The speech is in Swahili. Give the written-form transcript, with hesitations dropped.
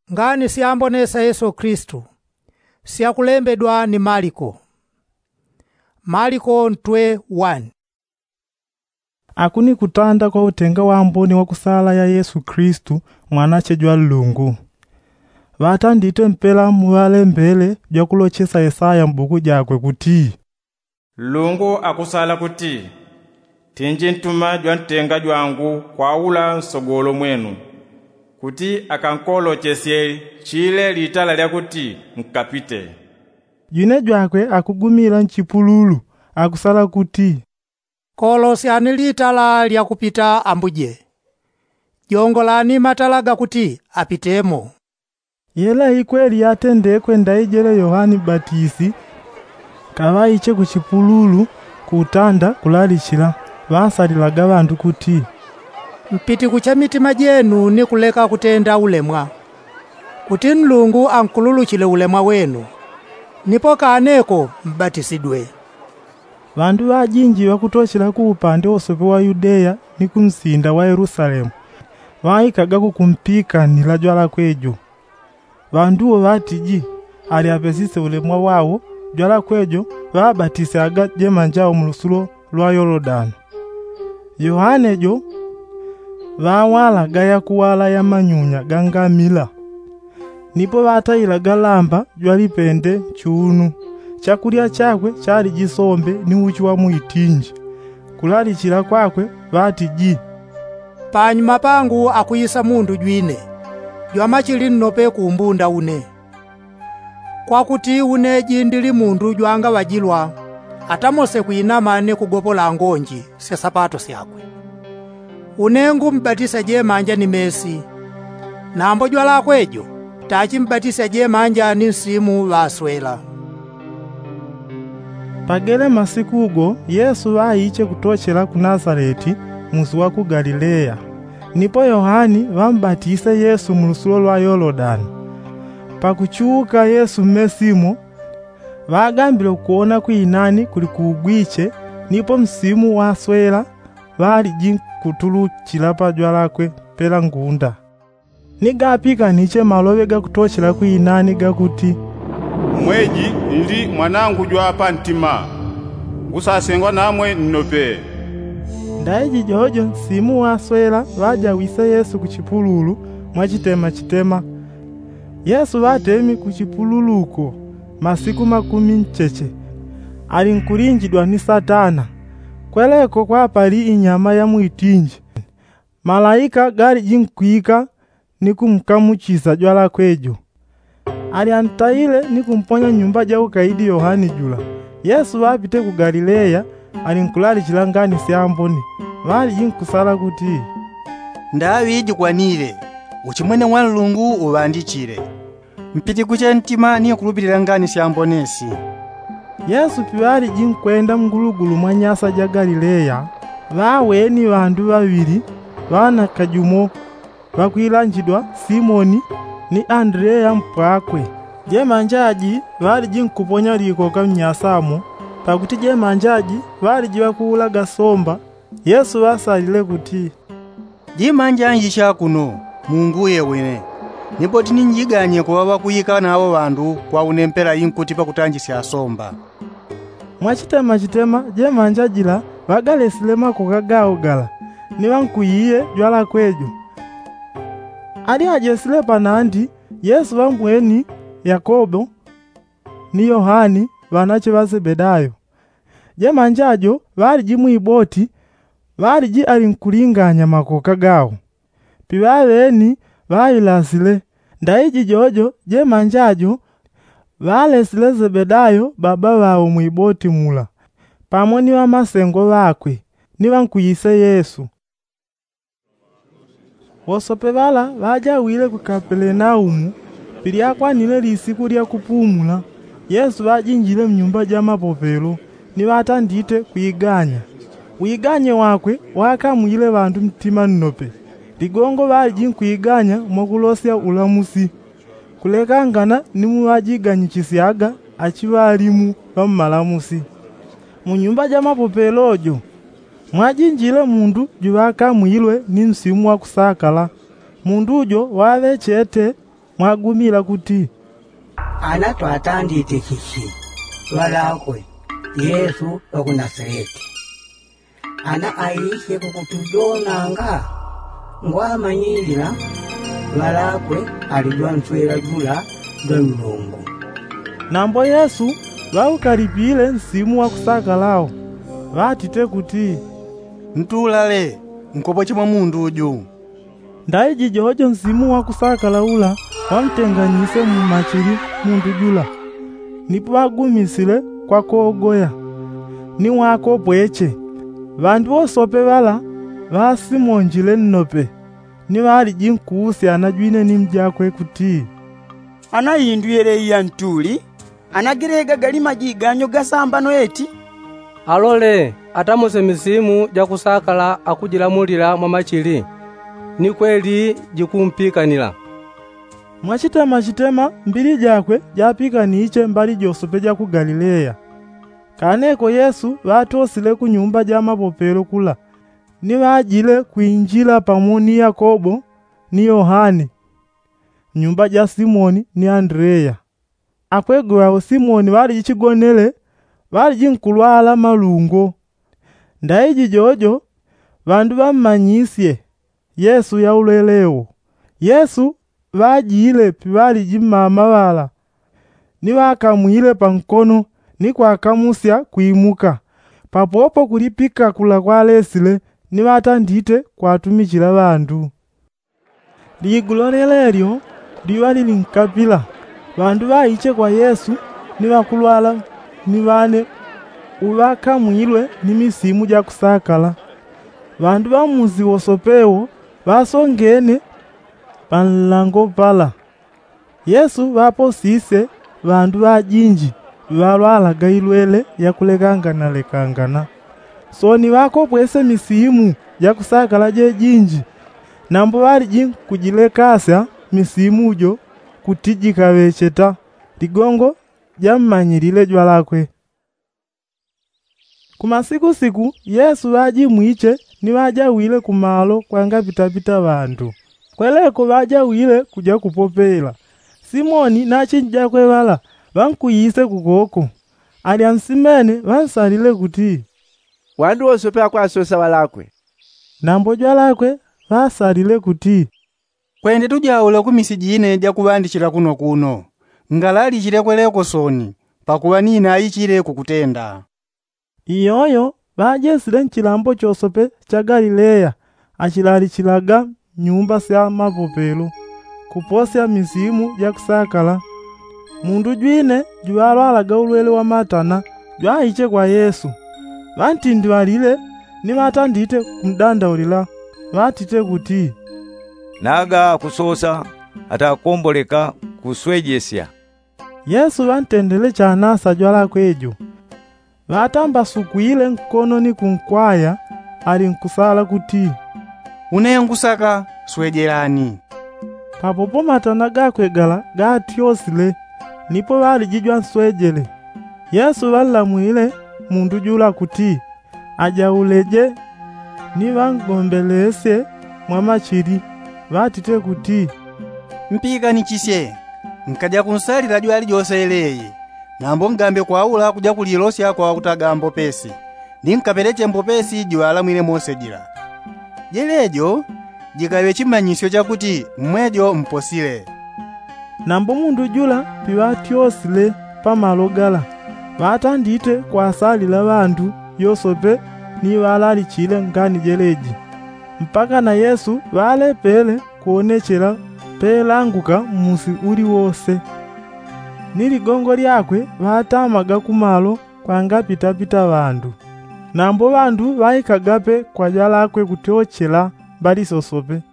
ngani siyambonesa Yesu Kristu siyakulembedwa ni Mariko. Mariko 1. Akuni kutanda kwa utenga wa amboni wa kusala ya Yesu Kristu mwanache jwa Mulungu. Vatandite mpela muwale mbele jwa kulochesa Yesaya mbuku jakwe kuti Mulungu akusala kuti tinji ntuma jwa ntenga jwangu kwa ula nsogolo mwenu kuti akankolochesye chile litala lya kuti nkapite. Jine jwakwe akugumira nchipululu akusala kuti kolosyani litala lya kupita ambuje. Jongolani matalaga kuti apitemo. Yela ikweli yatendekwe ndaijele Yohani Batisi kavaiche kuchipululu kutanda kulalichila vasalilaga bantu kuti mpiti kucha mitima jenu ni kuleka kutenda ulemwa kuti Mulungu ankululuchile ulemwa wenu nipo kaneko mbatisidwe. Vandu vajinji vakutochela ku upande osope wa Yudea ni kumsinda wa Yerusalemu vaikaga kukumpika nilajwa la kwejo. Vanduo vatiji ali apesise ulemwa wawo jwala kwejo vabatisaga jemanjao mulusulo lwa Yorodani. Yohane jo vawala gaya kuwala ya manyunya gangamila. Nipo vatayila galamba jwalipende chunu. Chakulya chakwe chali jisombe ni uchi wa muitinji. Kulalichila kwakwe vatiji panyuma pangu akuyisa mundu jwine jwamachili nnope kumbunda une. Kwakuti une jindili mundu jwanga wajilwa atamose kuinama ne kugopola ngonji se sapato syakwe. Unengu mbatisa je manja ni mesi nambo jwala kwejo tachi mbatisa je manja ni nsimu vaswela. Pagele masiku ugo Yesu vaiche kutochela ku Nazareti muzi wa ku Galilea. Nipo Yohani vambatise Yesu mulusulo lwa Yorodani. Pakuchuka Yesu mmesimo vagambile kuona kuinani kuli kugwiche nipo msimu waswela vali jinkutuluchila pajwa lakwe pela ngunda. Nigapika niche malobe gakutochela kuinani gakuti mweji ndi mwanangu jwapa ntima gusasengwa namwe nnope. Ndaiji jojo simu waswela vaja wise Yesu kuchipululu mwachitema. Yesu vatemi kuchipululuko masiku 10 alinkulinjidwa ni Satana. Kweleko kwa pali inyama ya muitinji. Malaika gali jinkwika ni kumkamuchisa jwala kwejo. Aliantaile ni kumponya nyumba ja ukaidi Yohani jula. Yesu wapite ku Galilea alinkulali chilangani syamboni. Vali jinkusala kuti Ndawidi kwanile uchimwene wa Mulungu uvandichile. Mpiti kuche ntima ni kulupilira ngani syambonesi. Yesu piwali jinkwenda mgulugulu mwa nyasa ja Galilea. Vaweni vandu vavili vana kajumo vakwilanjidwa Simoni ni Andrea mpwakwe. Jemanjaji vali jinkuponya likoka mnyasamo pakuti jemanjaji vali jiwakuulaga somba. Yesu vasalile kuti Jimanjanji chakuno Mungu yewene nipo tininjiganye kuwa vakuyika navo vandu kwa unempera inkuti pakutanjisya somba. Mwachitema jemanjajila vagalesile makoka gawo gala ni vankuyiye jwala kwejo. Ali ajesile panandi Yesu vamweni Yakobo ni Yohani vanache va Zebedayo. Jemanjajo vali jimwiboti vali ji alinkulinganya makoka gawo. Piwaveni vailasile ndaiji jojo jemanjajo valesile Zebedayo baba wao mwiboti mula pamoni wa masengo vakwe ni vankuyise Yesu. Wosope vala vaja wile ku Kapelenaumu piliakwanile lisiku lya kupumula. Yesu vajinjile mnyumba ja mapopelo ni vatandite kuiganya. Uiganye wakwe wakamwile vandu mtima nnope. Ligongo vali jinkuiganya mwakulosya ulamusi. Kulekangana ni muwajiganyichisyaga achivalimu vamalamusi. Munyumba ja mapopelojo mwajinjile mundu juvakamwilwe ni msimu wa kusakala. Mundu ujo wave chete mwagumila kuti ana twatandite chichi walakwe Yesu waku Nazareti ana aishe kukutujonanga ngwamanyilira walakwe alijwa nswera jula lwa Mulungu. Nambo Yesu waukalipile nsimu wa kusakalao watite kuti ntulale nkopo chimwa mundu uju. Ndaiji jojo nsimu wa kusakala ula wamtenganyise mu machili mundu jula nipo wagumisile kwa kogoya ni wako pweche. Vandu osope vala vasimonjile nnope ni wali jinkuusi anajwine ni mjakwe kuti anayindwile iya ntuli anagirega gali majiganyo gasambano eti alole atamuse misimu ja kusakala akujilamulira mwa machili ni kweli jikumpikanila. Mwachitema mbili jakwe japikaniche mbali josope ja ku Galileya. Kaneko Yesu watosile ku nyumba ja mapopelo kula ni wajile kuinjila pamoni Yakobo ni Yohane nyumba ja Simoni ni Andrea. Akwegwa Simoni wali jichigonele wali jinkulwala malungo. Ndaiji jojo vandu bamanyisye Yesu yaulelewo. Yesu wajile piwali jimama wala ni wakamwile pankono ni kwakamusya kuimuka papopo kulipika kula kwa lesile ni watandite kwatumikila bandu. Ligulu lelelyo liwali linkapila bandu baiche kwa Yesu ni wakulwala ni bane uwakamwilwe ni misimu ja kusakala. Bandu bamuzi wosopewo basongene panlango pala. Yesu waposise bandu bajinji balwalaga ilwele ya kulekangana. So ni wako pwese misimu ya kusakala je jinji nambo bali jinkujilekasya misimu jo kutijika wecheta ligongo jammanyilile jwalakwe. Kumasiku Yesu wajimwiche ni wajawile kumalo kwanga pitapita bandu. Kweleko wajawile kuja kupopela. Simoni nachinja kwe wala wankuyise kukoko. Aliansimene wansalile kuti wandu osope kwa asosa walakwe. Nambo jwalakwe wasalile kuti kwende tujaula kumisijine ja kubandikira kuno ngalali chilekweleko soni pakuwa nina ayichire kukutenda. Iyoyo bajesile nchilambo chosope cha Galileya achilali chilaga nyumba sya mapopelo kuposya misimu ya kusakala. Mundu jwine juwalwalaga ulwele wa matana jwaiche kwa Yesu. Vantindi walile ni watandite kumdandaulila watite kuti naga kusosa atakomboleka kuswejesya. Yesu wantendele chanasa jwala kwejo. Vatamba sukuile nkono ni kunkwaya ali nkusala kuti unengusaka swejerani. Papopo matana gakwegala gatyosile nipo wali jijwa nswejele. Yesu walamwile mundu jula kuti ajauleje ni wangombelese mwa machiri watite kuti mpika nichisye nkaja kunsalira jwali joseleye nambo ngambe kwaula kuja kulilosya kwa kutagambo pesi ninkapeleche mbopesi jwala mwile mosejira jelejo jikawe chimanyisyo chakuti mwejo mposile. Nambo mundu jula piwatyosile pamalogala watandite kwa salila bandu yosope ni walali chile ngani jeleji mpaka na Yesu walepele kuonechela pelanguka musi uli wose. Niligongo lyakwe watamaga kumalo kwanga pitapita bandu. Nambo bandu waikagape kwa jalakwe kutyochela bali sosope.